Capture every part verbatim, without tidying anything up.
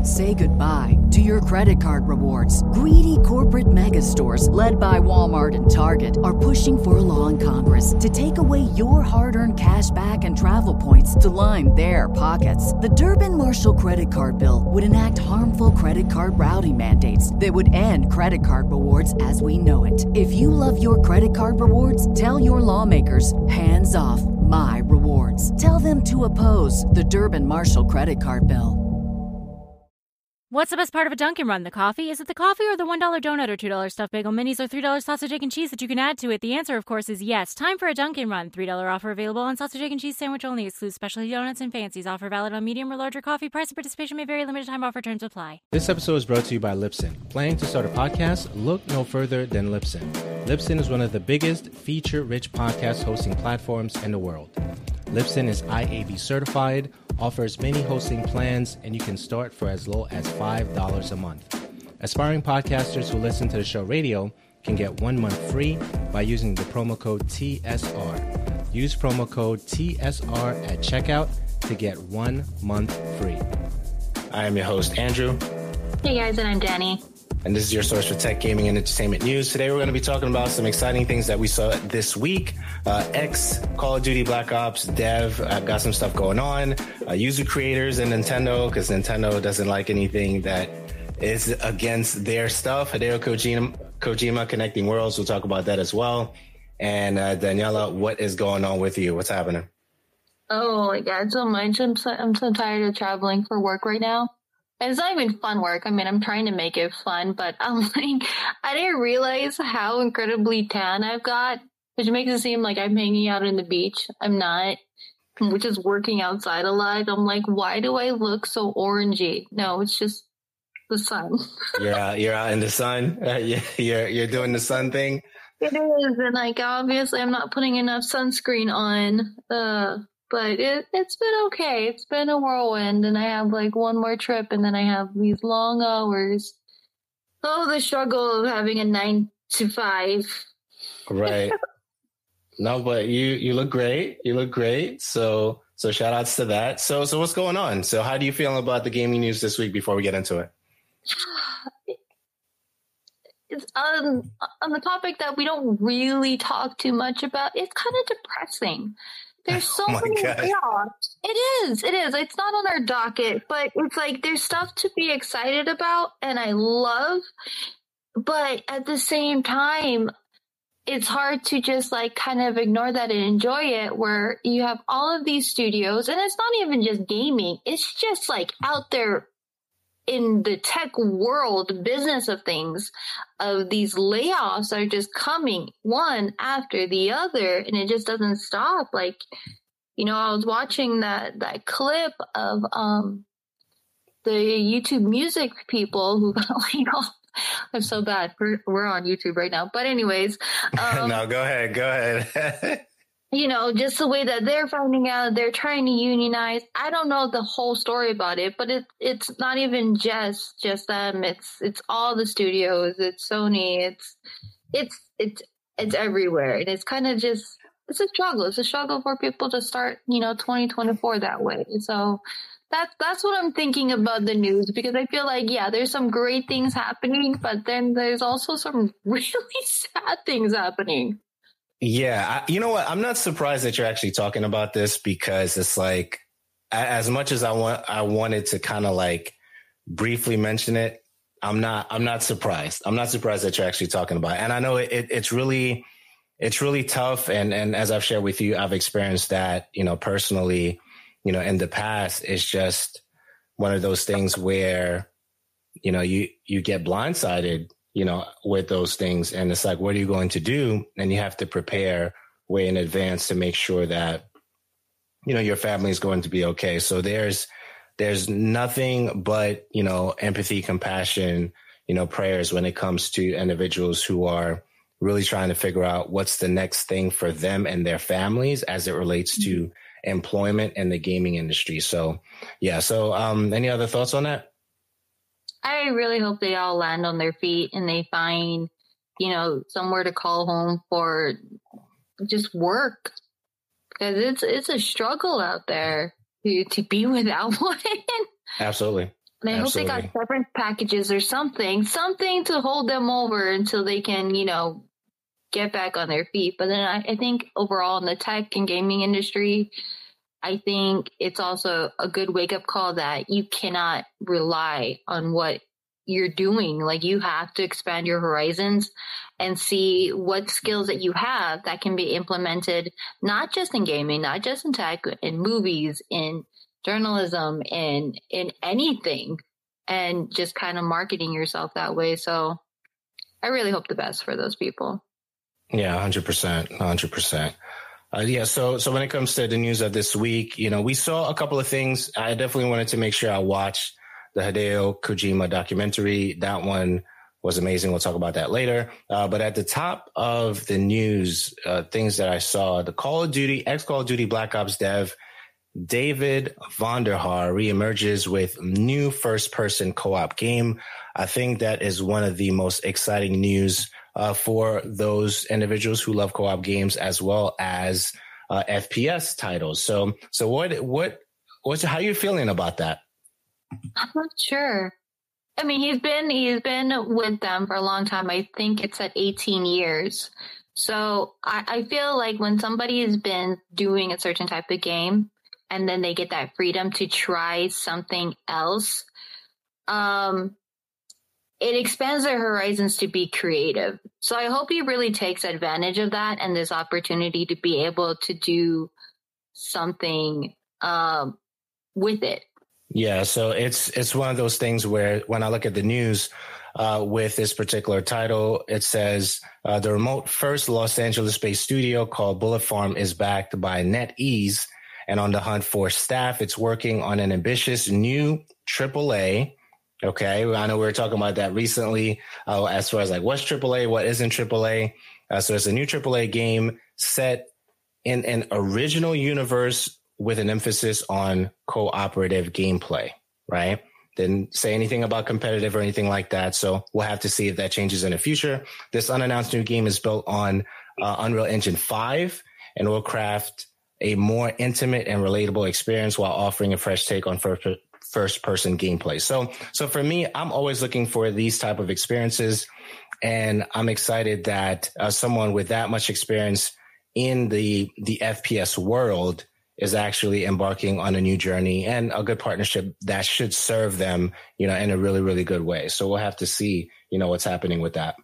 Say goodbye to your credit card rewards. Greedy corporate mega stores, led by Walmart and Target, are pushing for a law in Congress to take away your hard-earned cash back and travel points to line their pockets. The Durbin-Marshall credit card bill would enact harmful credit card routing mandates that would end credit card rewards as we know it. If you love your credit card rewards, tell your lawmakers, hands off my rewards. Tell them to oppose the Durbin-Marshall credit card bill. What's the best part of a Dunkin' Run? The coffee? Is it the coffee or the one dollar donut or two dollar stuffed bagel minis or three dollar sausage, egg, and cheese that you can add to it? The answer, of course, is yes. Time for a Dunkin' Run. three dollar offer available on sausage, egg, and cheese sandwich only. Excludes specialty donuts and fancies. Offer valid on medium or larger coffee. Price and participation may vary. Limited time offer. Terms apply. This episode is brought to you by Libsyn. Planning to start a podcast? Look no further than Libsyn. Libsyn is one of the biggest feature-rich podcast hosting platforms in the world. Libsyn is I A B certified, offers many hosting plans, and you can start for as low as five dollars a month. Aspiring podcasters who listen to the show radio can get one month free by using the promo code T S R. Use promo code T S R at checkout to get one month free. I am your host, Andrew. Hey guys, and I'm Danny. And this is your source for tech, gaming, and entertainment news. Today we're going to be talking about some exciting things that we saw this week. Uh, X, Call of Duty Black Ops, Dev, uh, got some stuff going on. Uh, user creators and Nintendo, because Nintendo doesn't like anything that is against their stuff. Hideo Kojima, Kojima Connecting Worlds, we'll talk about that as well. And uh, Daniela, what is going on with you? What's happening? Oh my God, so much. I'm so, I'm so tired of traveling for work right now. It's not even fun work. I mean, I'm trying to make it fun, but I'm like, I didn't realize how incredibly tan I've got, which makes it seem like I'm hanging out on the beach. I'm not. I'm just working outside a lot. I'm like, why do I look so orangey? No, it's just the sun. You're out, you're out in the sun. Uh, you're you're doing the sun thing. It is, and like obviously, I'm not putting enough sunscreen on. Uh, But it, it's been okay. It's been a whirlwind, and I have like one more trip, and then I have these long hours. Oh, the struggle of having a nine to five. Right. No, but you you look great. You look great. So so shout outs to that. So so what's going on? So how do you feel about the gaming news this week before we get into it? It's um, on the topic that we don't really talk too much about. It's kind of depressing. There's so oh many God. layoffs. It is. It is. It's not on our docket, but it's like there's stuff to be excited about and I love. But at the same time, it's hard to just like kind of ignore that and enjoy it, where you have all of these studios, and it's not even just gaming. It's just like out there in the tech world, business of things, of these layoffs are just coming one after the other, and it just doesn't stop. Like, you know, I was watching that, that clip of um the YouTube music people who got laid off. I'm so bad. We're, we're on YouTube right now. But anyways. Um, no, go ahead. Go ahead. You know, just the way that they're finding out, they're trying to unionize. I don't know the whole story about it, but it it's not even just just them. It's it's all the studios. It's Sony. It's it's it's it's everywhere, and it's kind of just it's a struggle. It's a struggle for people to start, you know, twenty twenty-four that way. So that's that's what I'm thinking about the news, because I feel like yeah, there's some great things happening, but then there's also some really sad things happening. Yeah, I, you know what? I'm not surprised that you're actually talking about this, because it's like, as much as I want, I wanted to kind of like briefly mention it. I'm not, I'm not surprised. I'm not surprised that you're actually talking about it. And I know it, it, it's really, it's really tough. And, and as I've shared with you, I've experienced that, you know, personally, you know, in the past. It's just one of those things where, you know, you, you get blindsided, you know, with those things. And it's like, what are you going to do? And you have to prepare way in advance to make sure that, you know, your family is going to be okay. So there's, there's nothing but, you know, empathy, compassion, you know, prayers when it comes to individuals who are really trying to figure out what's the next thing for them and their families as it relates to employment in the gaming industry. So, yeah. So, um, any other thoughts on that? I really hope they all land on their feet and they find, you know, somewhere to call home for just work, because it's it's a struggle out there to, to be without one. Absolutely. And I Absolutely. hope they got severance packages or something, something to hold them over until they can, you know, get back on their feet. But then I, I think overall in the tech and gaming industry, I think it's also a good wake up call that you cannot rely on what you're doing. Like, you have to expand your horizons and see what skills that you have that can be implemented, not just in gaming, not just in tech, in movies, in journalism, in in anything, and just kind of marketing yourself that way. So I really hope the best for those people. Yeah, one hundred percent, one hundred percent. Uh, yeah, so so when it comes to the news of this week, you know, we saw a couple of things. I definitely wanted to make sure I watched the Hideo Kojima documentary. That one was amazing. We'll talk about that later. Uh, but at the top of the news, uh, things that I saw, the Call of Duty, ex-Call of Duty Black Ops dev, David Vonderhaar reemerges with new first-person co-op game. I think that is one of the most exciting news uh, for those individuals who love co-op games as well as uh, F P S titles. So, so what, what, what's how are you feeling about that? I'm not sure. I mean, he's been he's been with them for a long time. I think it's at eighteen years. So I, I feel like when somebody has been doing a certain type of game, and then they get that freedom to try something else, um, it expands their horizons to be creative. So I hope he really takes advantage of that and this opportunity to be able to do something um, with it. Yeah, so it's it's one of those things where when I look at the news uh, with this particular title, it says uh, the remote first Los Angeles-based studio called Bullet Farm is backed by NetEase and on the hunt for staff. It's working on an ambitious new triple A. Okay, I know we were talking about that recently uh, as far as like what's triple A, what isn't triple A. Uh, so it's a new triple A game set in an original universe with an emphasis on cooperative gameplay, right? Didn't say anything about competitive or anything like that. So we'll have to see if that changes in the future. This unannounced new game is built on uh, Unreal Engine five and will craft a more intimate and relatable experience while offering a fresh take on first, first person gameplay. So, so for me, I'm always looking for these type of experiences. And I'm excited that uh, someone with that much experience in the, the F P S world is actually embarking on a new journey and a good partnership that should serve them, you know, in a really, really good way. So we'll have to see, you know, what's happening with that.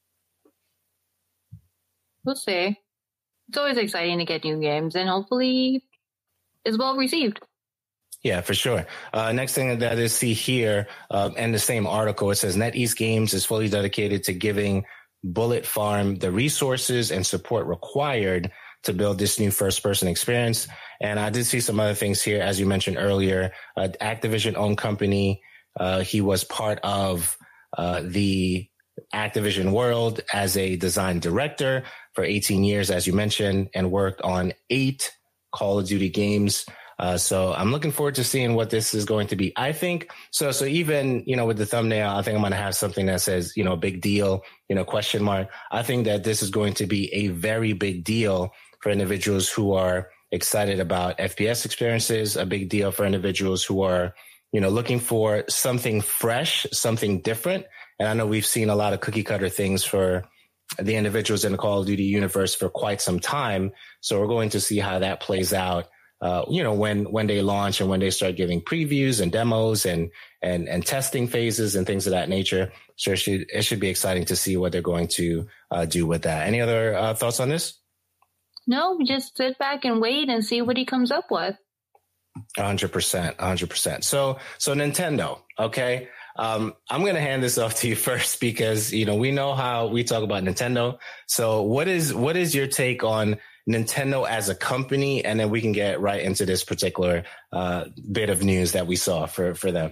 We'll see. It's always exciting to get new games and hopefully is well received. Yeah, for sure. Uh, next thing that I see here uh, in the same article, it says NetEase Games is fully dedicated to giving Bullet Farm the resources and support required to build this new first-person experience. And I did see some other things here, as you mentioned earlier, uh, Activision-owned company. Uh, he was part of uh, the Activision world as a design director for eighteen years, as you mentioned, and worked on eight Call of Duty games. Uh, so I'm looking forward to seeing what this is going to be. I think so. So even, you know, with the thumbnail, I think I'm going to have something that says, you know, big deal, you know, question mark. I think that this is going to be a very big deal for individuals who are excited about F P S experiences, a big deal for individuals who are, you know, looking for something fresh, something different. And I know we've seen a lot of cookie cutter things for the individuals in the Call of Duty universe for quite some time. So we're going to see how that plays out, uh, you know, when, when they launch and when they start giving previews and demos and, and, and testing phases and things of that nature. So it should, it should be exciting to see what they're going to uh, do with that. Any other uh, thoughts on this? No, just sit back and wait and see what he comes up with. one hundred percent, one hundred percent. So, so Nintendo, okay. Um, I'm going to hand this off to you first because, you know, we know how we talk about Nintendo. So what is, what is your take on Nintendo as a company? And then we can get right into this particular uh, bit of news that we saw for, for them.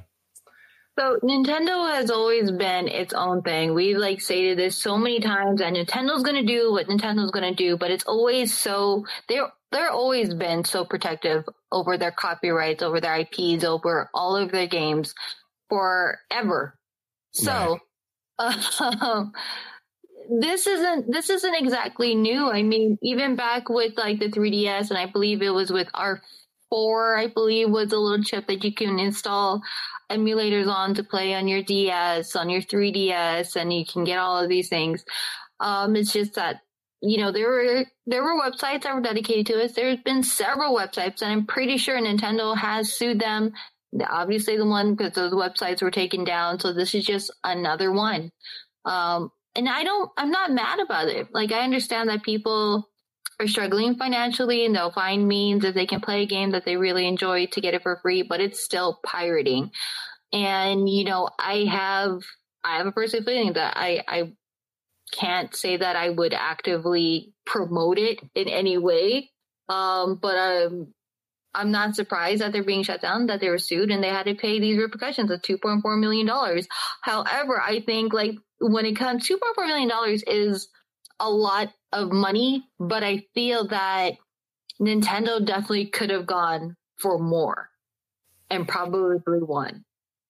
So Nintendo has always been its own thing. We've like stated this so many times that Nintendo's going to do what Nintendo's going to do, but it's always so, they're, they're always been so protective over their copyrights, over their I Ps, over all of their games forever. So, right. uh, this isn't, this isn't exactly new. I mean, even back with like the three D S and I believe it was with R four, I believe, was a little chip that you can install emulators on to play on your D S, on your three D S, and you can get all of these things. Um, it's just that, you know, there were there were websites that were dedicated to it. There's been several websites, and I'm pretty sure Nintendo has sued them. Obviously, the one because those websites were taken down. So this is just another one. Um, and I don't, I'm not mad about it. Like, I understand that people are struggling financially and they'll find means that they can play a game that they really enjoy to get it for free, but it's still pirating. And, you know, I have, I have a personal feeling that I, I can't say that I would actively promote it in any way. Um, but, um, I'm not surprised that they're being shut down, that they were sued and they had to pay these repercussions of two point four million dollars. However, I think like when it comes, two point four million dollars is a lot of money, but I feel that Nintendo definitely could have gone for more and probably won.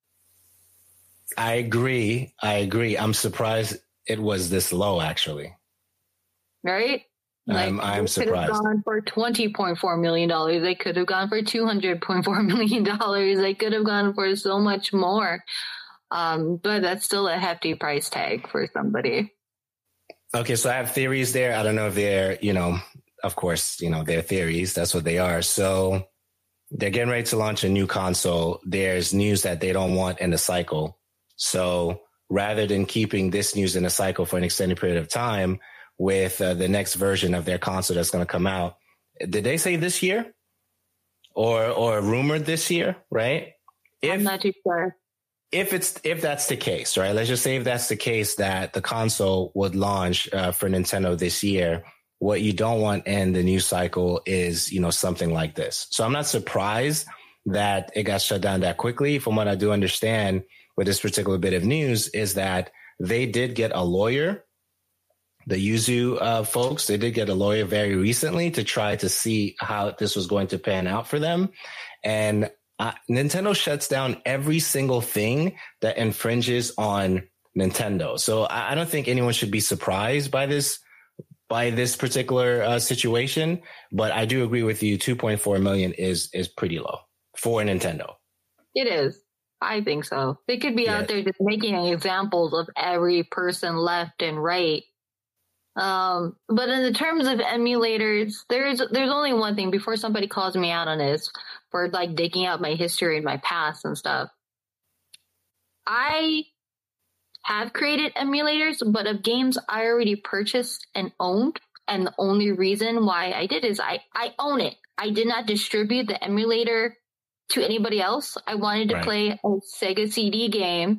I agree. I agree. I'm surprised it was this low, actually. Right? Like, I'm, I'm they surprised. Could have gone for twenty point four million dollars. They could have gone for two hundred point four million dollars. They could have gone for so much more. Um, but that's still a hefty price tag for somebody. Okay, so I have theories there. I don't know if they're, you know, of course, you know, they're theories. That's what they are. So they're getting ready to launch a new console. There's news that they don't want in the cycle. So rather than keeping this news in the cycle for an extended period of time, with uh, the next version of their console that's going to come out. Did they say this year or, or rumored this year? Right. If, I'm not too sure. If it's, if that's the case, right? Let's just say if that's the case that the console would launch uh, for Nintendo this year, what you don't want in the news cycle is, you know, something like this. So I'm not surprised that it got shut down that quickly. From what I do understand with this particular bit of news is that they did get a lawyer. The Yuzu uh, folks, they did get a lawyer very recently to try to see how this was going to pan out for them. And uh, Nintendo shuts down every single thing that infringes on Nintendo. So I, I don't think anyone should be surprised by this, by this particular uh, situation. But I do agree with you. two point four million is, is pretty low for Nintendo. It is. I think so. They could be yeah. out there just making examples of every person left and right. Um, but in the terms of emulators, there's there's only one thing before somebody calls me out on this for like digging out my history and my past and stuff. I have created emulators, but of games I already purchased and owned. And the only reason why I did is I, I own it. I did not distribute the emulator to anybody else. I wanted to right. play a Sega C D game.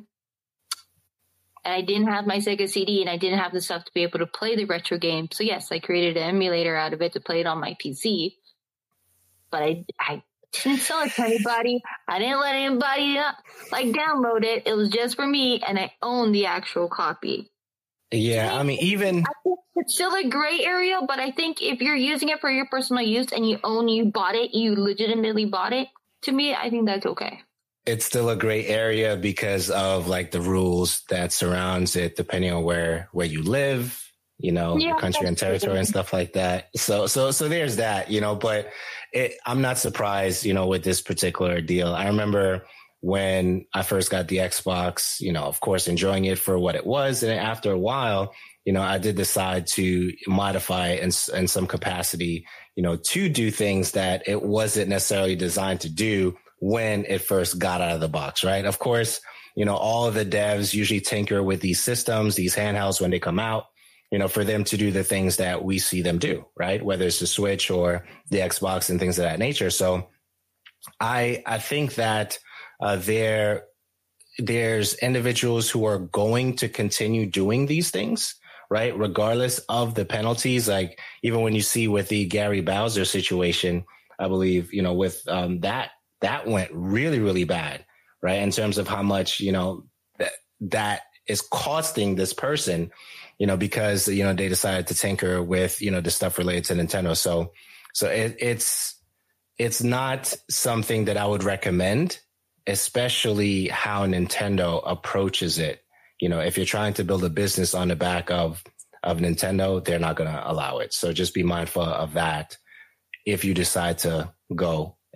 And I didn't have my Sega C D and I didn't have the stuff to be able to play the retro game. So yes, I created an emulator out of it to play it on my P C. But I, I didn't sell it to anybody. I didn't let anybody uh, like download it. It was just for me and I own the actual copy. Yeah, I mean, even... I think it's still a gray area, but I think if you're using it for your personal use and you own, you bought it, you legitimately bought it, to me, I think that's okay. It's still a gray area because of like the rules that surrounds it, depending on where, where you live, you know, yeah, your country and territory true. And stuff like that. So, so, so there's that, you know, but it, I'm not surprised, you know, with this particular deal. I remember when I first got the Xbox, you know, of course, enjoying it for what it was. And after a while, you know, I did decide to modify in, in some capacity, you know, to do things that it wasn't necessarily designed to do when it first got out of the box, right? Of course, you know, all of the devs usually tinker with these systems, these handhelds when they come out, you know, for them to do the things that we see them do, right? Whether it's the Switch or the Xbox and things of that nature. So I, I think that uh, there, there's individuals who are going to continue doing these things, right? Regardless of the penalties, like even when you see with the Gary Bowser situation, I believe, you know, with um, that, that went really, really bad, right? In terms of how much, you know, that, that is costing this person, you know, because, you know, they decided to tinker with, you know, the stuff related to Nintendo. So, so it, it's, it's not something that I would recommend, especially how Nintendo approaches it. You know, if you're trying to build a business on the back of, of Nintendo, they're not going to allow it. So just be mindful of that if you decide to go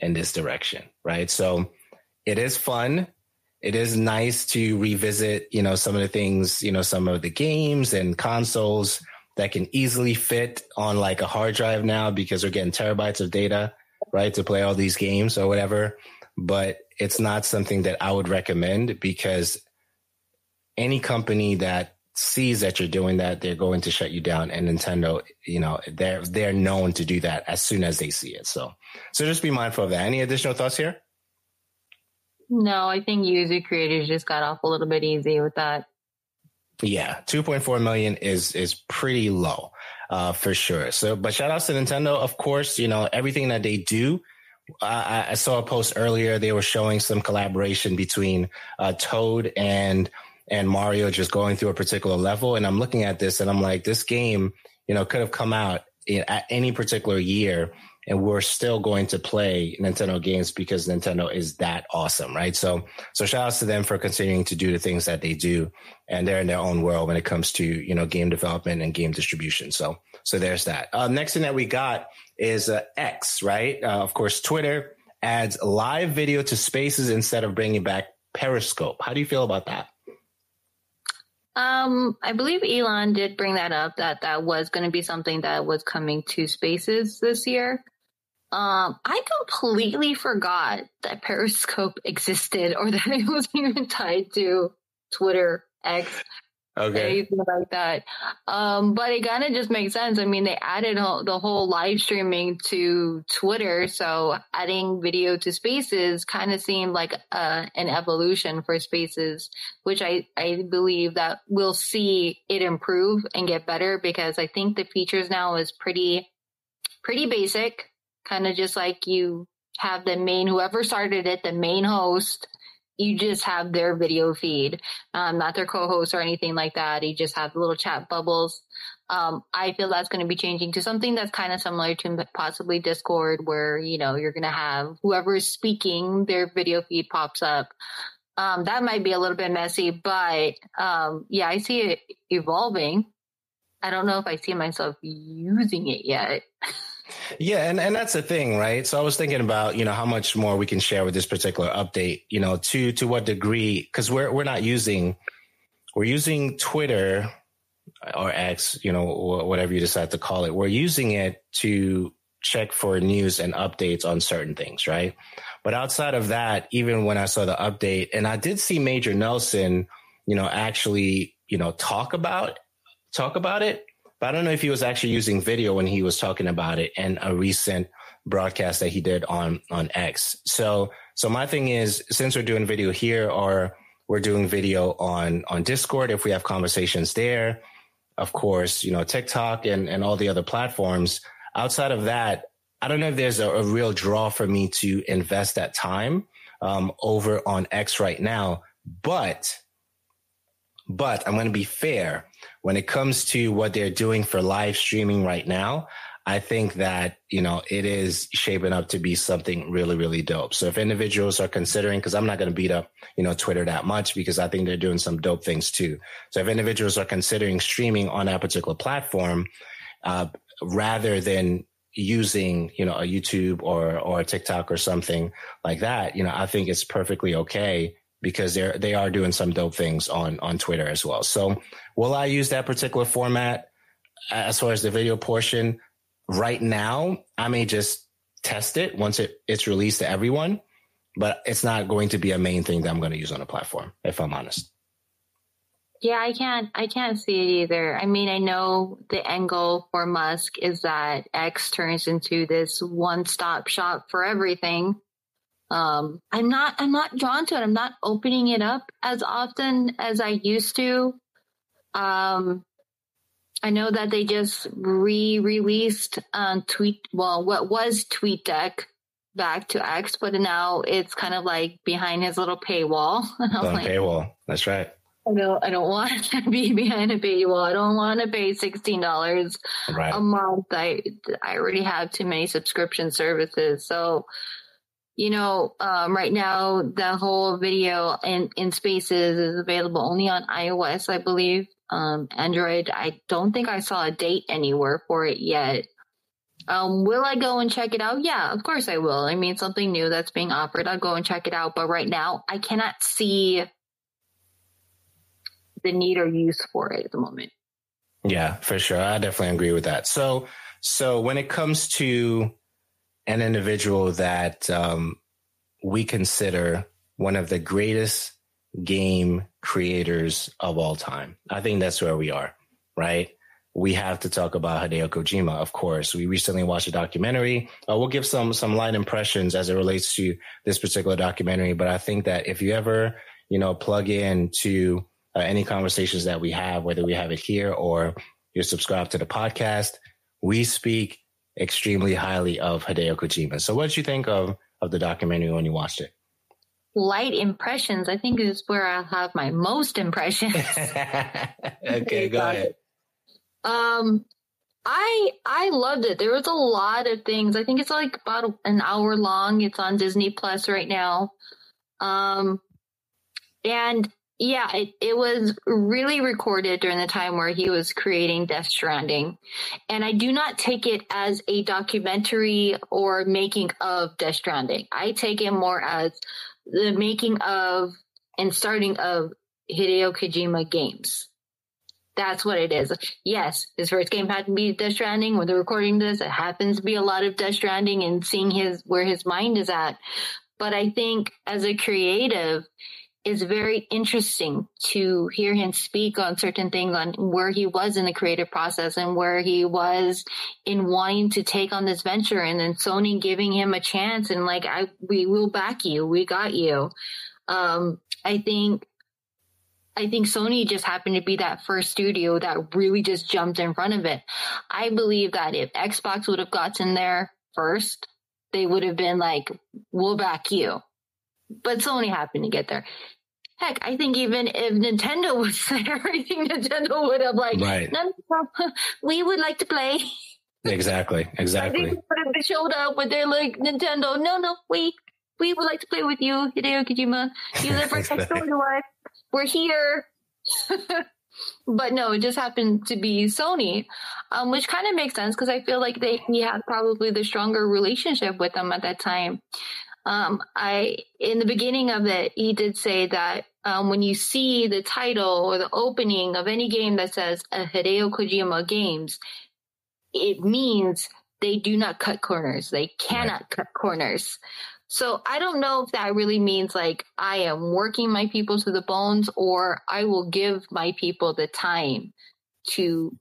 in this direction, right? So it is fun. It is nice to revisit, you know, some of the things, you know, some of the games and consoles that can easily fit on like a hard drive now because we're getting terabytes of data, right, to play all these games or whatever. But it's not something that I would recommend because any company that sees that you're doing that, they're going to shut you down. And Nintendo, you know, they're they're known to do that as soon as they see it. So, so just be mindful of that. Any additional thoughts here? No, I think user creators just got off a little bit easy with that. Yeah, two point four million is is pretty low, uh, for sure. So, but shout outs to Nintendo, of course. You know, everything that they do. I, I saw a post earlier. They were showing some collaboration between uh, Toad and and Mario just going through a particular level. And I'm looking at this and I'm like, this game, you know, could have come out in, at any particular year. And we're still going to play Nintendo games because Nintendo is that awesome, right? So, so shout outs to them for continuing to do the things that they do, and they're in their own world when it comes to, you know, game development and game distribution. So, so there's that. Uh, next thing that we got is uh, X, right? Uh, of course, Twitter adds live video to Spaces instead of bringing back Periscope. How do you feel about that? Um, I believe Elon did bring that up, that that was going to be something that was coming to Spaces this year. Um, I completely forgot that Periscope existed or that it was even tied to Twitter, X, okay, anything like that. Um, but it kind of just makes sense. I mean, they added ho- the whole live streaming to Twitter, so adding video to Spaces kind of seemed like uh, an evolution for Spaces, which I, I believe that we'll see it improve and get better because I think the features now is pretty, pretty basic. Kind of just like you have the main, whoever started it, the main host, you just have their video feed, um, not their co-host or anything like that. You just have little chat bubbles. Um, I feel that's going to be changing to something that's kind of similar to possibly Discord, where, you know, you're going to have whoever is speaking, their video feed pops up. Um, that might be a little bit messy, but um, yeah, I see it evolving. I don't know if I see myself using it yet. Yeah, and, and that's the thing, right? So I was thinking about, you know, how much more we can share with this particular update, you know, to to what degree, because we're we're not using, we're using Twitter or X, you know, whatever you decide to call it. We're using it to check for news and updates on certain things, right? But outside of that, even when I saw the update, and I did see Major Nelson, you know, actually, you know, talk about talk about it. But I don't know if he was actually using video when he was talking about it in a recent broadcast that he did on, on X. So, so my thing is, since we're doing video here or we're doing video on, on Discord, if we have conversations there, of course, you know, TikTok and, and all the other platforms, outside of that, I don't know if there's a, a real draw for me to invest that time um, over on X right now. But, but I'm going to be fair. When it comes to what they're doing for live streaming right now, I think that, you know, it is shaping up to be something really, really dope. So if individuals are considering, because I'm not going to beat up, you know, Twitter that much because I think they're doing some dope things too. So if individuals are considering streaming on that particular platform, uh, rather than using, you know, a YouTube or, or a TikTok or something like that, you know, I think it's perfectly okay, because they're, they are doing some dope things on, on Twitter as well. So will I use that particular format as far as the video portion? Right now, I may just test it once it, it's released to everyone, but it's not going to be a main thing that I'm going to use on the platform, if I'm honest. Yeah, I can't, I can't see it either. I mean, I know the end goal for Musk is that X turns into this one-stop shop for everything. Um, I'm not, I'm not drawn to it. I'm not opening it up as often as I used to. Um, I know that they just re-released um, Tweet, well, what was TweetDeck back to X, but now it's kind of like behind his little paywall. And I'm On like, paywall, that's right. I don't, I don't want to be behind a paywall. I don't want to pay sixteen dollars right. a month. I, I already have too many subscription services. So, you know, um, right now, the whole video in, in Spaces is available only on iOS, I believe. Um, Android, I don't think I saw a date anywhere for it yet. Um, will I go and check it out? Yeah, of course I will. I mean, something new that's being offered, I'll go and check it out. But right now, I cannot see the need or use for it at the moment. Yeah, for sure. I definitely agree with that. So, so when it comes to an individual that um, we consider one of the greatest game creators of all time, I think that's where we are, right? We have to talk about Hideo Kojima, of course. We recently watched a documentary. Uh, we'll give some some light impressions as it relates to this particular documentary. But I think that if you ever, you know, plug in to uh, any conversations that we have, whether we have it here or you're subscribed to the podcast, we speak extremely highly of Hideo Kojima. So what did you think of, of the documentary when you watched it? Light impressions, I think, is where I have my most impressions. Okay, go ahead. Um, I I loved it. There was a lot of things. I think it's like about an hour long. It's on Disney Plus right now. Um, and yeah, it, it was really recorded during the time where he was creating Death Stranding. And I do not take it as a documentary or making of Death Stranding. I take it more as the making of and starting of Hideo Kojima games. That's what it is. Yes, his first game had to be Death Stranding. When they're recording this, it happens to be a lot of Death Stranding and seeing his where his mind is at. But I think as a creative, it's very interesting to hear him speak on certain things, on where he was in the creative process and where he was in wanting to take on this venture, and then Sony giving him a chance and like, I we will back you. We got you. Um, I think I think Sony just happened to be that first studio that really just jumped in front of it. I believe that if Xbox would have gotten there first, they would have been like, we'll back you. But Sony happened to get there. Heck, I think even if Nintendo was there, I think Nintendo would have like, right. no, no, we would like to play. Exactly, exactly. I think they would have showed up with their like, Nintendo, no, no, we, we would like to play with you, Hideo Kojima. You live right next door to us. We're here. But no, it just happened to be Sony, um, which kind of makes sense because I feel like they he had probably the stronger relationship with them at that time. Um, I in the beginning of it, he did say that um, when you see the title or the opening of any game that says a Hideo Kojima Games, it means they do not cut corners. They cannot right. cut corners. So I don't know if that really means like I am working my people to the bones, or I will give my people the time to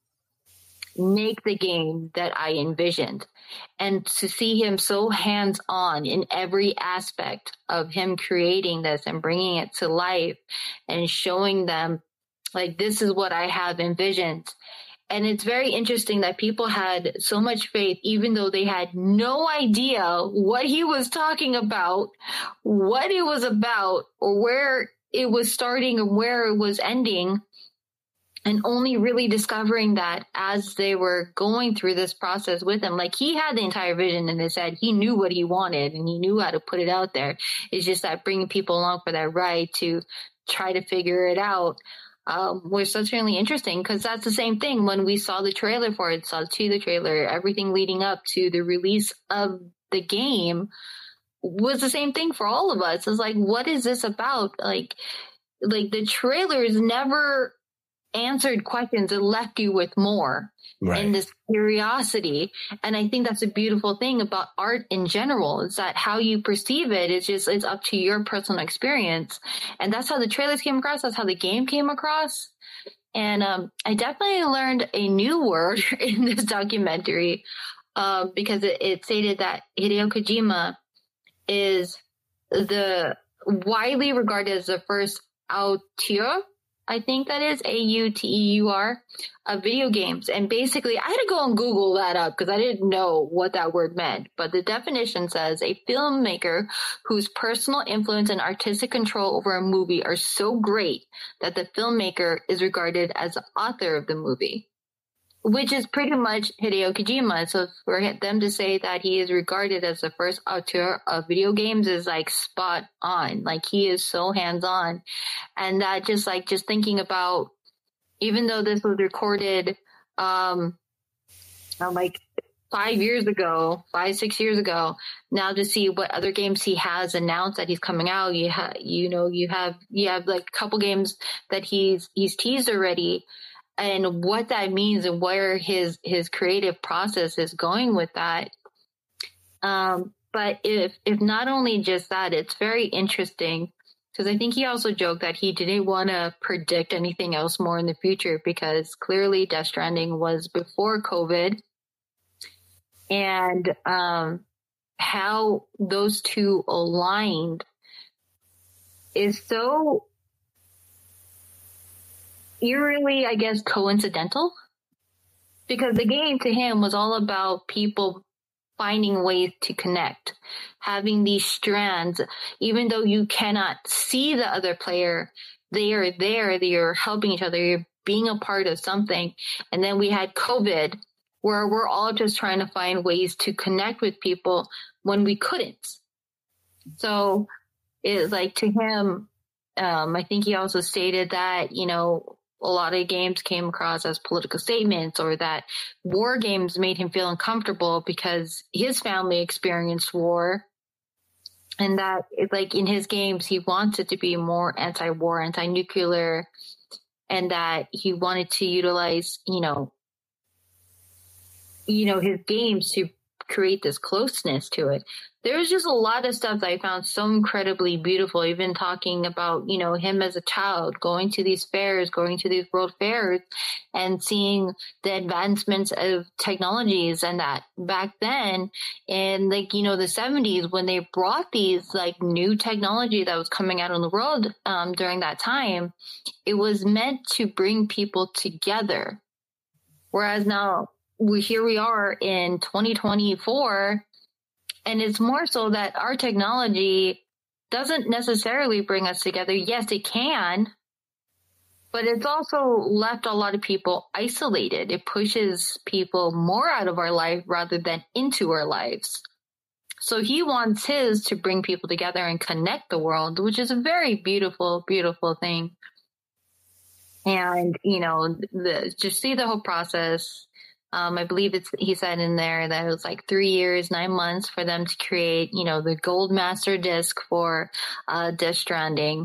make the game that I envisioned. And to see him so hands-on in every aspect of him creating this and bringing it to life and showing them like, this is what I have envisioned. And it's very interesting that people had so much faith, even though they had no idea what he was talking about, what it was about, or where it was starting and where it was ending. And only really discovering that as they were going through this process with him. Like, he had the entire vision in his head. He knew what he wanted and he knew how to put it out there. It's just that bringing people along for that ride to try to figure it out um, was certainly interesting, because that's the same thing when we saw the trailer for it, saw to the trailer, everything leading up to the release of the game was the same thing for all of us. It's like, what is this about? Like, like the trailers never answered questions. It left you with more. Right. And this curiosity. And I think that's a beautiful thing about art in general, is that how you perceive it is just, it's up to your personal experience. And that's how the trailers came across. That's how the game came across. And um, I definitely learned a new word in this documentary uh, because it, it stated that Hideo Kojima is the widely regarded as the first auteur, I think that is A U T E U R, of video games. And basically, I had to go and Google that up because I didn't know what that word meant. But the definition says a filmmaker whose personal influence and artistic control over a movie are so great that the filmmaker is regarded as the author of the movie, which is pretty much Hideo Kojima. So for them to say that he is regarded as the first auteur of video games is like spot on. Like, he is so hands-on. And that just like, just thinking about, even though this was recorded, um, like five years ago, five, six years ago, now to see what other games he has announced that he's coming out. You have, you know, you have, you have like a couple games that he's, he's teased already, and what that means and where his, his creative process is going with that. Um, but if, if not only just that, it's very interesting, because I think he also joked that he didn't want to predict anything else more in the future, because clearly Death Stranding was before COVID. And um, how those two aligned is so eerily, I guess, coincidental. Because the game to him was all about people finding ways to connect, having these strands, even though you cannot see the other player, they are there, they are helping each other, you're being a part of something. And then we had COVID, where we're all just trying to find ways to connect with people when we couldn't. So it's like, to him, um, I think he also stated that, you know, a lot of games came across as political statements, or that war games made him feel uncomfortable because his family experienced war. And that it's like in his games, he wanted to be more anti-war, anti-nuclear, and that he wanted to utilize, you know, you know, his games to create this closeness to it. There's just a lot of stuff that I found so incredibly beautiful, even talking about, you know, him as a child, going to these fairs, going to these world fairs, and seeing the advancements of technologies. And that back then in, like, you know, the seventies, when they brought these like new technology that was coming out in the world um, during that time, it was meant to bring people together. Whereas now, we here we are in twenty twenty-four, and it's more so that our technology doesn't necessarily bring us together. Yes, it can, but it's also left a lot of people isolated. It pushes people more out of our life rather than into our lives. So he wants his to bring people together and connect the world, which is a very beautiful, beautiful thing. And, you know, the, just see the whole process. Um, I believe it's, he said in there that it was like three years, nine months for them to create, you know, the gold master disc for, uh, Death Stranding.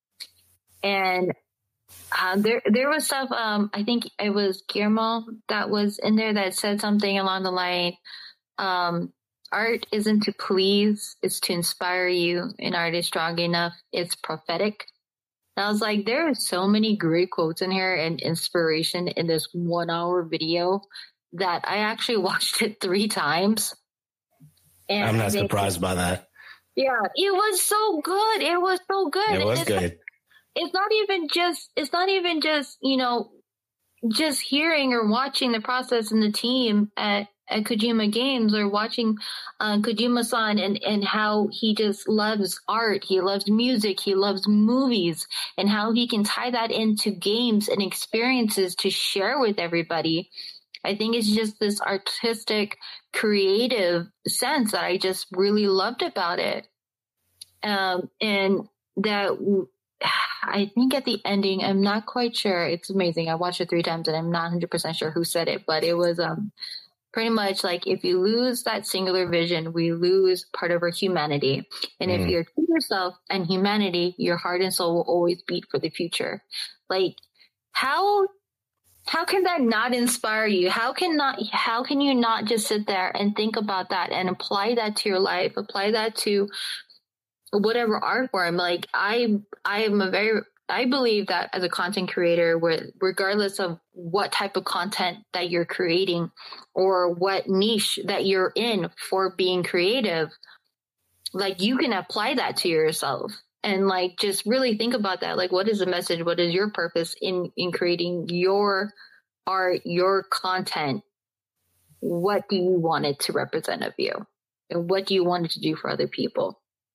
And, uh, there, there was stuff, um, I think it was Guillermo that was in there that said something along the line, um, art isn't to please, it's to inspire you, and art is strong enough, it's prophetic. And I was like, there are so many great quotes in here and inspiration in this one hour video that I actually watched it three times. And I'm not they, surprised by that. Yeah, it was so good. It was so good. It was it's, good. It's not even just, it's not even just, you know, just hearing or watching the process and the team at, at Kojima Games, or watching uh, Kojima-san and, and how he just loves art. He loves music. He loves movies, and how he can tie that into games and experiences to share with everybody. I think it's just this artistic, creative sense that I just really loved about it. Um, and that I think at the ending, I'm not quite sure. It's amazing. I watched it three times and I'm not one hundred percent sure who said it, but it was um, pretty much like, if you lose that singular vision, we lose part of our humanity. And mm. if you're true to yourself and humanity, your heart and soul will always beat for the future. Like, how... How can that not inspire you? How can not, how can you not just sit there and think about that and apply that to your life, apply that to whatever art form? Like, I, I am a very, I believe that as a content creator, with, regardless of what type of content that you're creating or what niche that you're in for being creative, like, you can apply that to yourself. And like, just really think about that. Like, what is the message? What is your purpose in, in creating your art, your content? What do you want it to represent of you? And what do you want it to do for other people?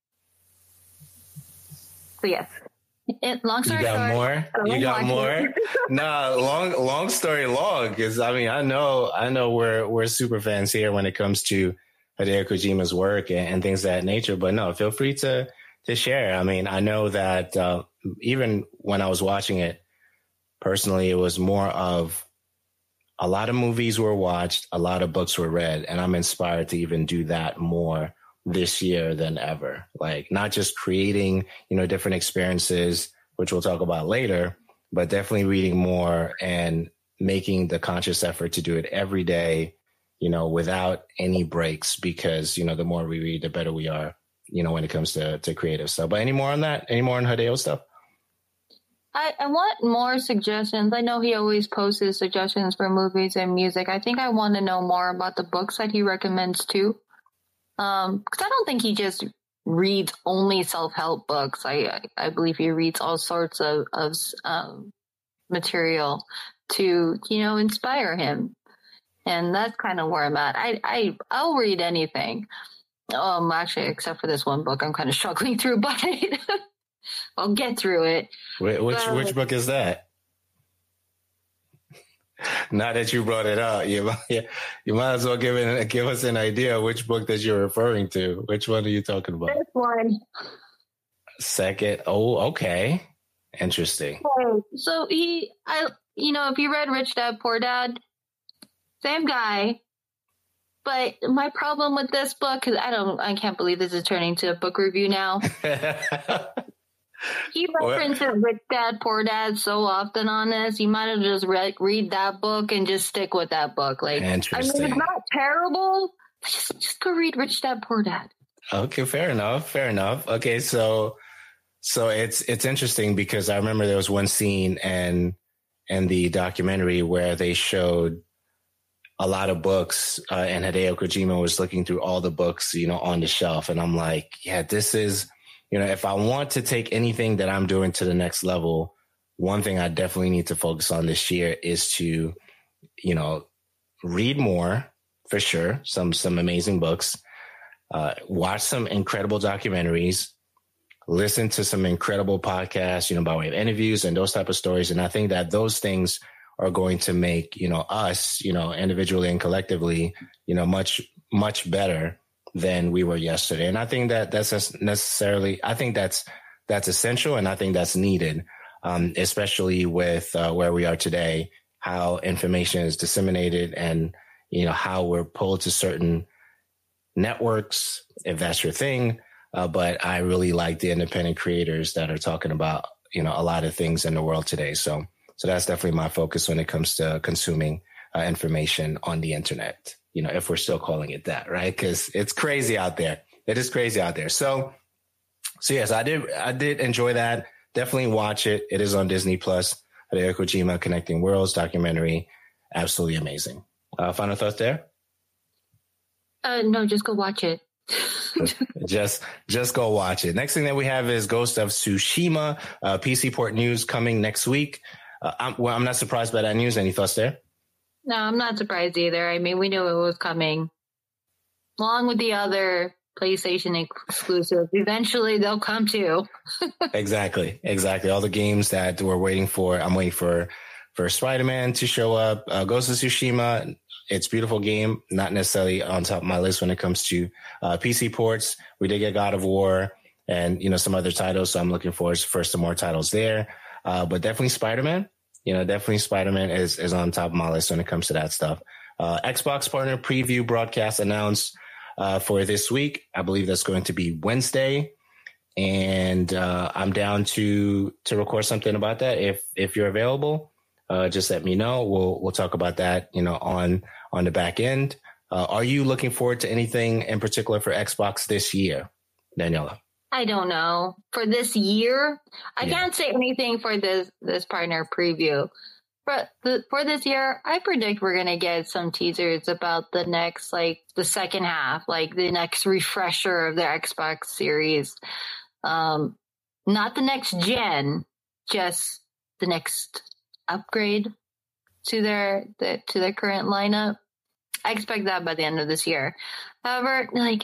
So yes. It, long story you got short, more? You got more? Nah, long, long story long. Cause I mean, I know, I know we're, we're super fans here when it comes to Hideo Kojima's work and, and things of that nature, but no, feel free to, to share. I mean, I know that uh, even when I was watching it personally, it was more of a lot of movies were watched, a lot of books were read, and I'm inspired to even do that more this year than ever. Like not just creating, you know, different experiences, which we'll talk about later, but definitely reading more and making the conscious effort to do it every day, you know, without any breaks, because, you know, the more we read, the better we are, you know, when it comes to, to creative stuff. But any more on that? Any more on Hideo stuff? I, I want more suggestions. I know he always posts his suggestions for movies and music. I think I want to know more about the books that he recommends too. Um, because I don't think he just reads only self-help books. I I believe he reads all sorts of, of um, material to, you know, inspire him. And that's kind of where I'm at. I, I, I'll read anything. Um, actually, except for this one book I'm kind of struggling through, but I'll get through it. Wait, which but, which book is that? Now that you brought it up, you you might as well give it, give us an idea of which book that you're referring to. Which one are you talking about? This one. Second. Oh, okay. Interesting. So he, I, you know, if you read Rich Dad Poor Dad, same guy. But my problem with this book, because I don't, I can't believe this is turning to a book review now. He references Rich Dad Poor Dad so often on this. You might have just read read that book and just stick with that book. Like, I mean, it's not terrible. Just, just go read Rich Dad Poor Dad. Okay, fair enough. Fair enough. Okay, so so it's it's interesting because I remember there was one scene and in the documentary where they showed a lot of books, uh, and Hideo Kojima was looking through all the books, you know, on the shelf, and I'm like, yeah, this is. You know, if I want to take anything that I'm doing to the next level, one thing I definitely need to focus on this year is to, you know, read more for sure. Some, some amazing books, uh, watch some incredible documentaries, listen to some incredible podcasts, you know, by way of interviews and those type of stories. And I think that those things are going to make, you know, us, you know, individually and collectively, you know, much, much better than we were yesterday. And I think that that's necessarily, I think that's, that's essential. And I think that's needed, um, especially with uh, where we are today, how information is disseminated and, you know, how we're pulled to certain networks, if that's your thing. Uh, but I really like the independent creators that are talking about, you know, a lot of things in the world today. So, so that's definitely my focus when it comes to consuming uh, information on the internet. You know, if we're still calling it that, right? Because it's crazy out there. It is crazy out there. So, so yes, I did. I did enjoy that. Definitely watch it. It is on Disney Plus. Hideo Kojima Connecting Worlds documentary, absolutely amazing. Uh, final thoughts there? Uh, no, just go watch it. just, just go watch it. Next thing that we have is Ghost of Tsushima, uh, P C port news coming next week. Uh, I'm, well, I'm not surprised by that news. Any thoughts there? No, I'm not surprised either. I mean, we knew it was coming. Along with the other PlayStation exclusives, eventually they'll come too. Exactly. Exactly. All the games that we're waiting for. I'm waiting for, for Spider-Man to show up. Uh, Ghost of Tsushima. It's a beautiful game. Not necessarily on top of my list when it comes to uh, P C ports. We did get God of War and, you know, some other titles. So I'm looking forward for some more titles there. Uh, but definitely Spider-Man. You know, definitely Spider-Man is, is on top of my list when it comes to that stuff. Uh, Xbox partner preview broadcast announced uh, for this week. I believe that's going to be Wednesday. And uh, I'm down to to record something about that. If if you're available, uh, just let me know. We'll we'll talk about that, you know, on on the back end. Uh, are you looking forward to anything in particular for Xbox this year, Daniela? I don't know. For this year, I Yeah. can't say anything for this this partner preview. But the, for this year, I predict we're going to get some teasers about the next, like, the second half, like the next refresher of the Xbox series. Um, not the next gen, just the next upgrade to their the, to their current lineup. I expect that by the end of this year. However, like,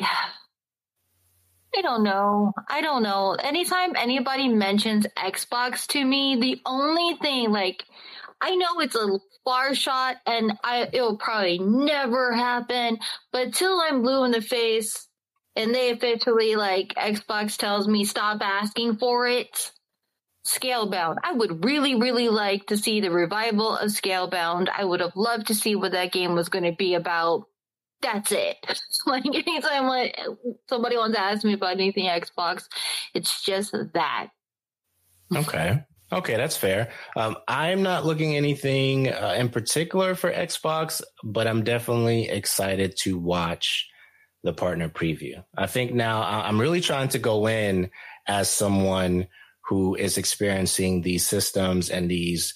I don't know. I don't know. Anytime anybody mentions Xbox to me, the only thing, like, I know it's a far shot and I it'll probably never happen, but till I'm blue in the face and they officially, like, Xbox tells me stop asking for it, Scalebound. I would really, really like to see the revival of Scalebound. I would have loved to see what that game was going to be about. That's it. Like anytime like, somebody wants to ask me about anything Xbox, it's just that. Okay. Okay, that's fair. Um, I'm not looking anything uh, in particular for Xbox, but I'm definitely excited to watch the partner preview. I think now I'm really trying to go in as someone who is experiencing these systems and these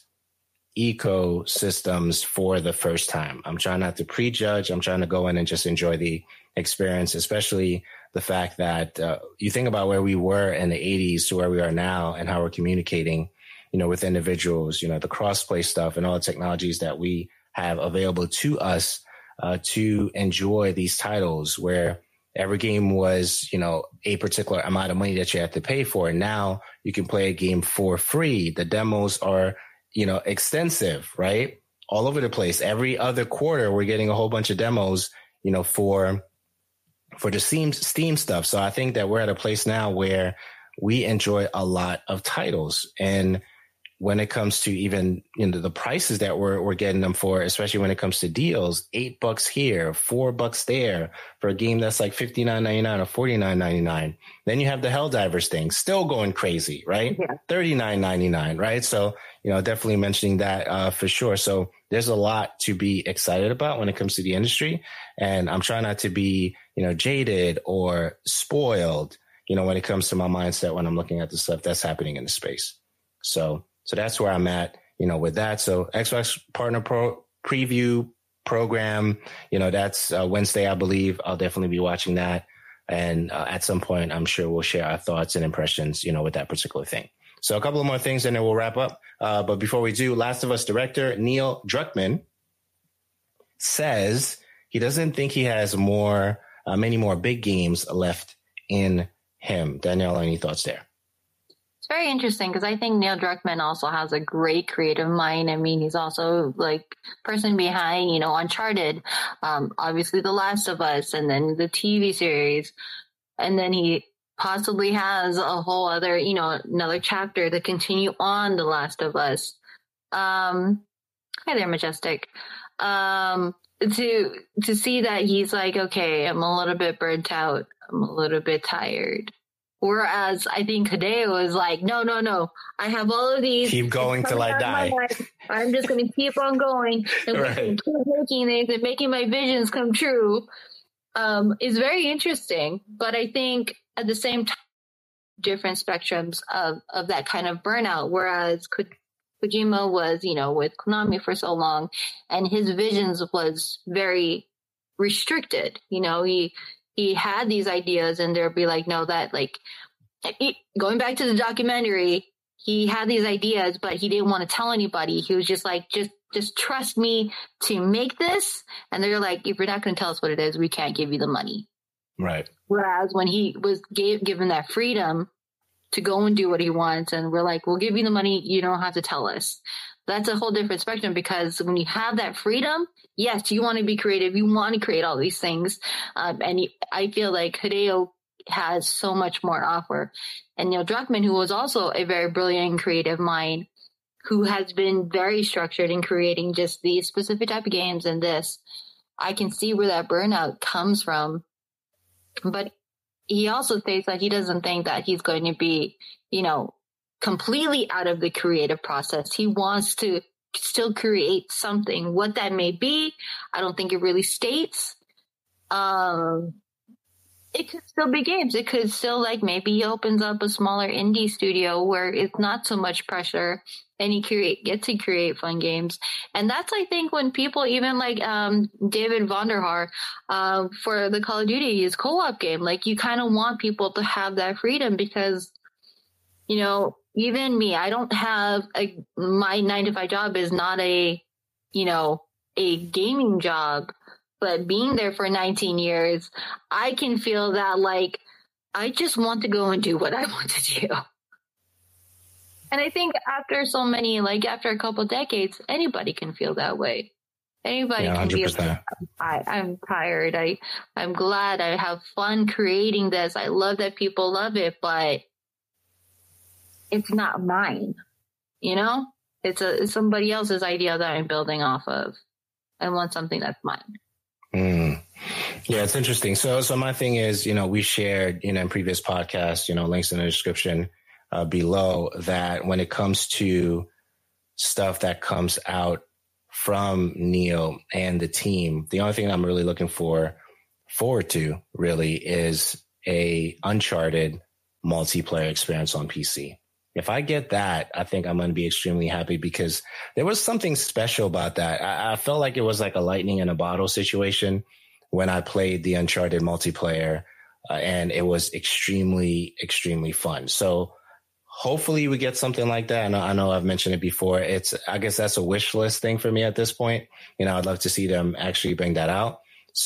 ecosystems for the first time. I'm trying not to prejudge. I'm trying to go in and just enjoy the experience, especially the fact that uh, you think about where we were in the eighties to where we are now and how we're communicating, you know, with individuals, you know, the crossplay stuff and all the technologies that we have available to us uh, to enjoy these titles where every game was, you know, a particular amount of money that you have to pay for. And now you can play a game for free. The demos are, you know, extensive, right? All over the place. Every other quarter, we're getting a whole bunch of demos, you know, for, for the Steam, Steam stuff. So I think that we're at a place now where we enjoy a lot of titles. And when it comes to even, you know, the prices that we're, we're getting them for, especially when it comes to deals, eight bucks here, four bucks there for a game that's like fifty-nine ninety-nine or forty-nine ninety-nine. Then you have the Helldivers thing still going crazy, right? Yeah. thirty-nine ninety-nine, right? So, you know, definitely mentioning that uh, for sure. So there's a lot to be excited about when it comes to the industry. And I'm trying not to be, you know, jaded or spoiled, you know, when it comes to my mindset when I'm looking at the stuff that's happening in the space. So, So that's where I'm at, you know, with that. So Xbox Partner Pro Preview Program, you know, that's uh, Wednesday, I believe. I'll definitely be watching that. And uh, at some point, I'm sure we'll share our thoughts and impressions, you know, with that particular thing. So a couple of more things and then we'll wrap up. Uh, but before we do, Last of Us director Neil Druckmann says he doesn't think he has more, uh, many more big games left in him. Danielle, any thoughts there? It's very interesting because I think Neil Druckmann also has a great creative mind. I mean, he's also like person behind, you know, Uncharted, um, obviously The Last of Us, and then the T V series. And then he possibly has a whole other, you know, another chapter to continue on The Last of Us. Um, hi there, Majestic. Um, to, to see that he's like, okay, I'm a little bit burnt out. I'm a little bit tired. Whereas I think Hideo is like, no, no, no. I have all of these. Keep going till I die. I'm just going to keep on going and right. keep making things and making my visions come true. Um, is very interesting. But I think at the same time, different spectrums of, of that kind of burnout. Whereas Ko- Kojima was, you know, with Konami for so long and his visions was very restricted. You know, he, He had these ideas and there'd be like, no, that like he, going back to the documentary, he had these ideas, but he didn't want to tell anybody. He was just like, just, just trust me to make this. And they're like, if you're not going to tell us what it is, we can't give you the money. Right. Whereas when he was gave, given that freedom to go and do what he wants, and we're like, we'll give you the money. You don't have to tell us. That's a whole different spectrum because when you have that freedom, yes, you want to be creative. You want to create all these things. Um, and he, I feel like Hideo has so much more to offer. And Neil Druckmann, who was also a very brilliant and creative mind, who has been very structured in creating just these specific type of games and this, I can see where that burnout comes from. But he also states that he doesn't think that he's going to be, you know, completely out of the creative process. He wants to still create something. What that may be, I don't think it really states. Um, it could still be games. It could still, like, maybe he opens up a smaller indie studio where it's not so much pressure and he create get to create fun games. And that's, I think, when people even like um, David Vonderhaar uh, for the Call of Duty, his co-op game, like you kind of want people to have that freedom because, you know, even me, I don't have a, my nine to five job is not a, you know, a gaming job, but being there for nineteen years, I can feel that like, I just want to go and do what I want to do. And I think after so many, like after a couple of decades, anybody can feel that way. Anybody yeah, can be like, I, I'm tired. I, I'm glad I have fun creating this. I love that people love it, but it's not mine, you know? It's a it's somebody else's idea that I'm building off of. I want something that's mine. Mm. Yeah, it's interesting. So, so my thing is, you know, we shared, you know, in previous podcasts, you know, links in the description uh, below, that when it comes to stuff that comes out from Neil and the team, the only thing I'm really looking for forward to really is a Uncharted multiplayer experience on P C. If I get that, I think I'm going to be extremely happy, because there was something special about that. I, I felt like it was like a lightning in a bottle situation when I played the Uncharted multiplayer, uh, and it was extremely, extremely fun. So hopefully we get something like that. I know, I know I've mentioned it before. It's, I guess that's a wish list thing for me at this point. You know, I'd love to see them actually bring that out.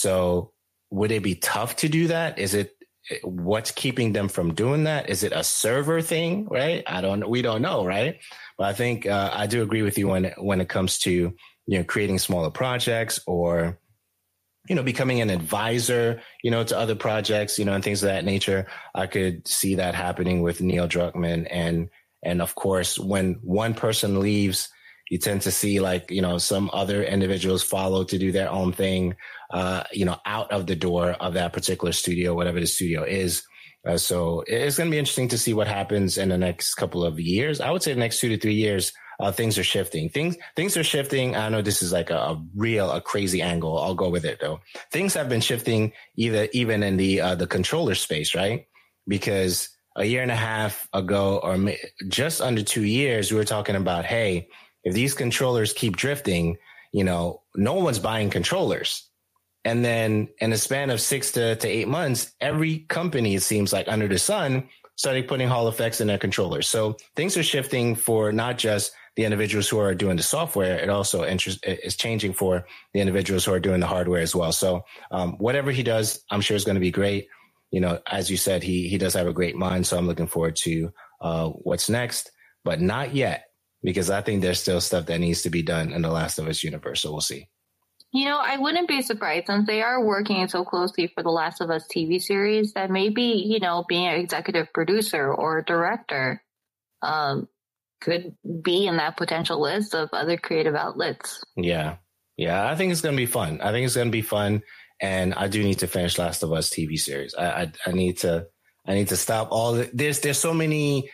So would it be tough to do that? Is it, what's keeping them from doing that? Is it a server thing, right? I don't, we don't know, right? But I think uh, I do agree with you when, when it comes to, you know, creating smaller projects, or, you know, becoming an advisor, you know, to other projects, you know, and things of that nature. I could see that happening with Neil Druckmann. And, and of course, when one person leaves, you tend to see, like, you know, some other individuals follow to do their own thing, uh, you know, out of the door of that particular studio, whatever the studio is. Uh, so it's going to be interesting to see what happens in the next couple of years. I would say the next two to three years, uh, things are shifting. Things, things are shifting. I know this is like a, a real, a crazy angle. I'll go with it though. Things have been shifting either, even in the, uh, the controller space, right? Because a year and a half ago, or just under two years, we were talking about, hey, if these controllers keep drifting, you know, no one's buying controllers. And then in the span of six to, to eight months, every company, it seems like under the sun, started putting Hall effects in their controllers. So things are shifting for not just the individuals who are doing the software. It also interest, is changing for the individuals who are doing the hardware as well. So um, whatever he does, I'm sure is going to be great. You know, as you said, he he does have a great mind. So I'm looking forward to uh, what's next, but not yet, because I think there's still stuff that needs to be done in the Last of Us universe. So we'll see. You know, I wouldn't be surprised, since they are working so closely for the Last of Us T V series, that maybe, you know, being an executive producer or director um, could be in that potential list of other creative outlets. Yeah. Yeah. I think it's going to be fun. I think it's going to be fun. And I do need to finish Last of Us T V series. I, I, I need to, I need to stop all the, there's, there's so many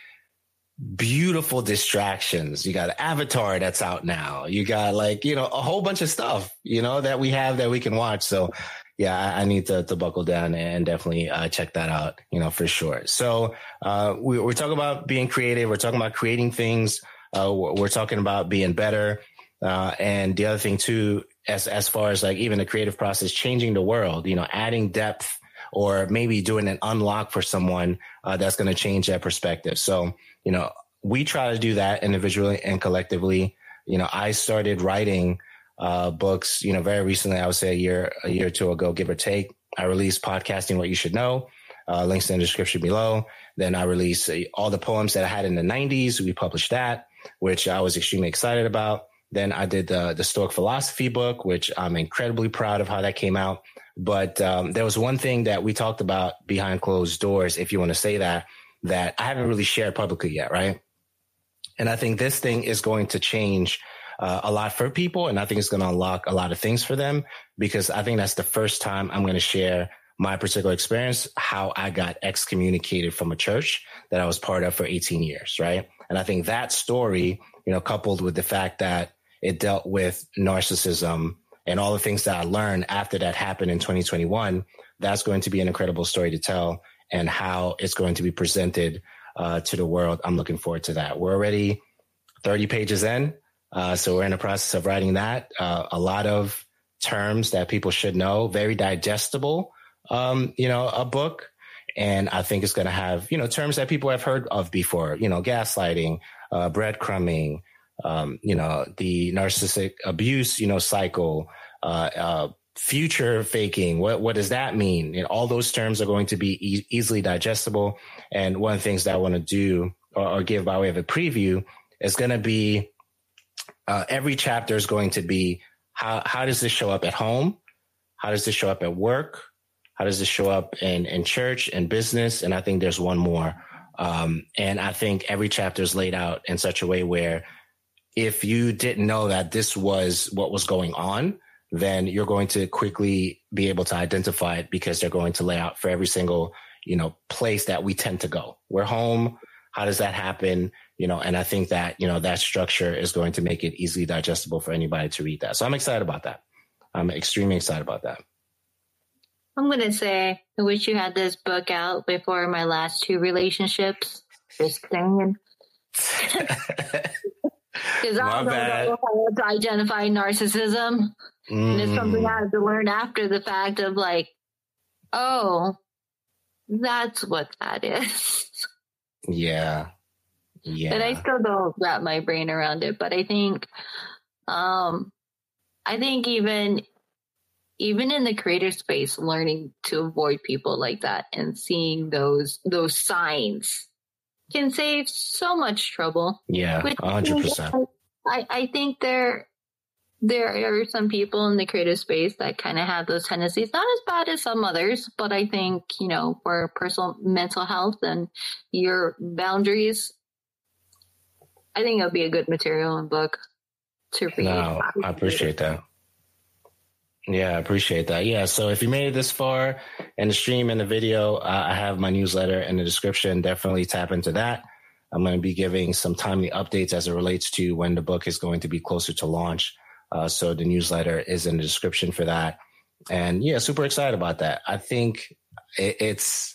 beautiful distractions. You got Avatar that's out now. You got, like, you know, a whole bunch of stuff, you know, that we have that we can watch. So yeah, I, I need to, to buckle down and definitely uh, check that out, you know, for sure. So uh, we, we're talking about being creative. We're talking about creating things. Uh, we're talking about being better. Uh, and the other thing too, as, as far as like even the creative process, changing the world, you know, adding depth, or maybe doing an unlock for someone uh, that's going to change that perspective. So, you know, we try to do that individually and collectively. You know, I started writing uh, books, you know, very recently, I would say a year, a year or two ago, give or take. I released Podcasting What You Should Know, uh, links in the description below. Then I released uh, all the poems that I had in the nineties. We published that, which I was extremely excited about. Then I did the, the Stoic Philosophy book, which I'm incredibly proud of how that came out. But um, there was one thing that we talked about behind closed doors, if you want to say that, that I haven't really shared publicly yet, right? And I think this thing is going to change uh, a lot for people. And I think it's going to unlock a lot of things for them, because I think that's the first time I'm going to share my particular experience, how I got excommunicated from a church that I was part of for eighteen years, right? And I think that story, you know, coupled with the fact that it dealt with narcissism and all the things that I learned after that happened in twenty twenty-one, that's going to be an incredible story to tell, and how it's going to be presented uh, to the world. I'm looking forward to that. We're already thirty pages in, uh, so we're in the process of writing that. Uh, a lot of terms that people should know, very digestible, um, you know, a book. And I think it's going to have, you know, terms that people have heard of before, you know, gaslighting, uh, breadcrumbing, um, you know, the narcissistic abuse, you know, cycle, uh, uh, future faking. What, what does that mean? You know, all those terms are going to be e- easily digestible. And one of the things that I want to do or, or give by way of a preview is going to be, uh, every chapter is going to be, how, how does this show up at home? How does this show up at work? How does this show up in, in church and business? And I think there's one more Um, and I think every chapter is laid out in such a way where if you didn't know that this was what was going on, then you're going to quickly be able to identify it because they're going to lay out for every single, you know, place that we tend to go. We're home. How does that happen? You know, and I think that, you know, that structure is going to make it easily digestible for anybody to read that. So I'm excited about that. I'm extremely excited about that. I'm going to say, I wish you had this book out before my last two relationships. Just saying. Because I don't know how to identify narcissism. Mm. And it's something I had to learn after the fact of like, oh, that's what that is. Yeah. Yeah. And I still don't wrap my brain around it. But I think, um, I think even, even in the creator space, learning to avoid people like that and seeing those, those signs can save so much trouble. Yeah, one hundred percent. I, I think there there are some people in the creative space that kind of have those tendencies, not as bad as some others, but I think, you know, for personal mental health and your boundaries, I think it'll be a good material and book to read. No, I appreciate that. Yeah, I appreciate that. Yeah, so if you made it this far in the stream and the video, uh, I have my newsletter in the description. Definitely tap into that. I'm going to be giving some timely updates as it relates to when the book is going to be closer to launch. Uh, so the newsletter is in the description for that. And yeah, super excited about that. I think it, it's,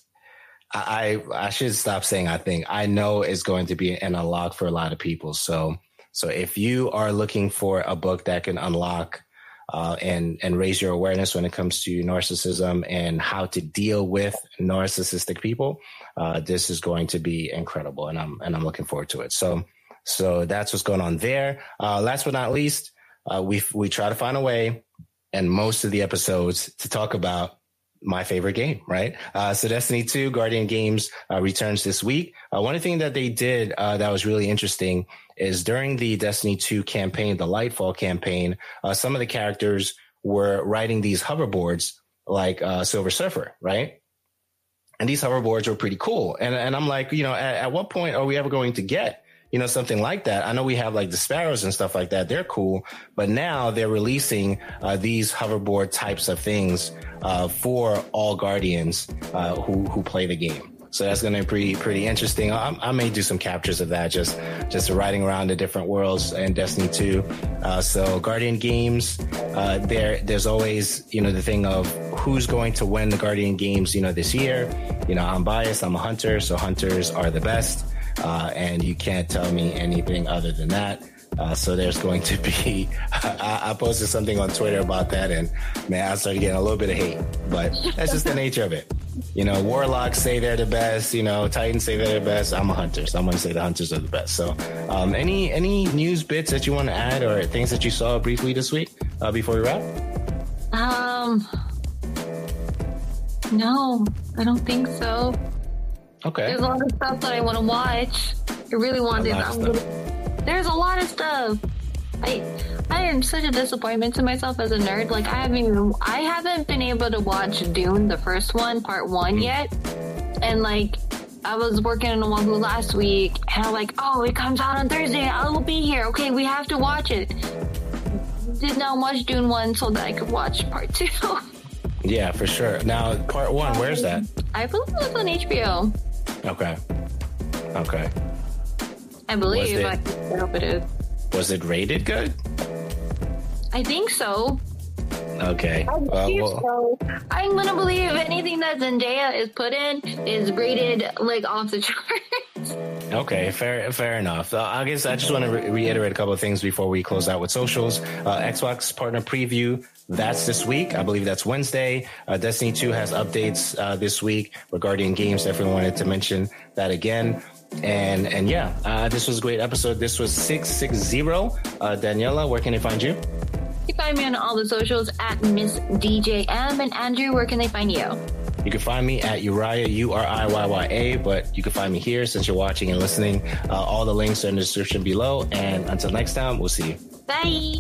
I, I should stop saying I think, I know it's going to be an unlock for a lot of people. So, so if you are looking for a book that can unlock Uh, and and raise your awareness when it comes to narcissism and how to deal with narcissistic people, uh, this is going to be incredible, and I'm and I'm looking forward to it. So so that's what's going on there. Uh, last but not least, uh, we we try to find a way in most of the episodes to talk about my favorite game, right? Uh, so Destiny two Guardian Games uh, returns this week. Uh, one thing that they did uh, that was really interesting is during the Destiny two campaign, the Lightfall campaign, uh, some of the characters were riding these hoverboards like uh, Silver Surfer, right? And these hoverboards were pretty cool. And, and I'm like, you know, at, at what point are we ever going to get, you know, something like that? I know we have like the Sparrows and stuff like that. They're cool. But now they're releasing uh, these hoverboard types of things uh, for all Guardians uh, who, who play the game. So that's going to be pretty, pretty interesting. I, I may do some captures of that, just, just riding around the different worlds in Destiny two. Uh, so Guardian Games, uh, there, there's always, you know, the thing of who's going to win the Guardian Games, you know, this year. You know, I'm biased. I'm a hunter. So hunters are the best. Uh, and you can't tell me anything other than that. Uh, so there's going to be, I, I posted something on Twitter about that, and man, I started getting a little bit of hate, but that's just the nature of it. You know, Warlocks say they're the best, you know, Titans say they're the best. I'm a hunter, so I'm going to say the hunters are the best. So um, any any news bits that you want to add or things that you saw briefly this week uh, before we wrap? Um, no, I don't think so. Okay. There's a lot of stuff that I want to watch. I really want to. There's a lot of stuff. I I am such a disappointment to myself as a nerd. Like I haven't even I haven't been able to watch Dune, the first one, part one yet. And like I was working on Oahu last week, and I'm like, oh, it comes out on Thursday. I will be here. Okay, we have to watch it. Did not watch Dune one so that I could watch part two. Yeah, for sure. Now, part one, where's that? I believe it was on H B O. Okay. Okay. I believe. It, I hope it is. Was it rated good? I think so. Okay. I uh, well, so. I'm gonna believe anything that Zendaya is put in is rated like off the charts. Okay, fair, fair enough. Uh, I guess I just want to re- reiterate a couple of things before we close out with socials. Uh, Xbox partner preview. That's this week. I believe that's Wednesday. Uh, Destiny two has updates uh, this week regarding games. Definitely wanted to mention that again. And and yeah, uh, this was a great episode. This was six sixty. Uh, Daniela, where can they find you? You can find me on all the socials at Miss D J M. And Andrew, where can they find you? You can find me at Uriah, U R I Y Y A, but you can find me here since you're watching and listening. Uh, all the links are in the description below. And until next time, we'll see you. Bye.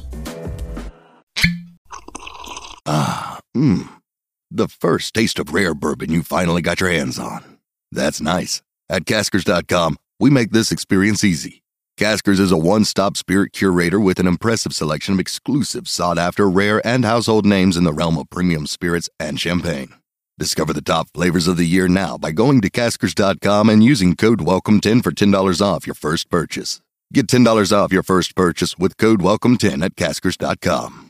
Ah, mmm. The first taste of rare bourbon you finally got your hands on. That's nice. At Caskers dot com, we make this experience easy. Caskers is a one-stop spirit curator with an impressive selection of exclusive, sought-after, rare, and household names in the realm of premium spirits and champagne. Discover the top flavors of the year now by going to Caskers dot com and using code welcome ten for ten dollars off your first purchase. Get ten dollars off your first purchase with code welcome ten at Caskers dot com.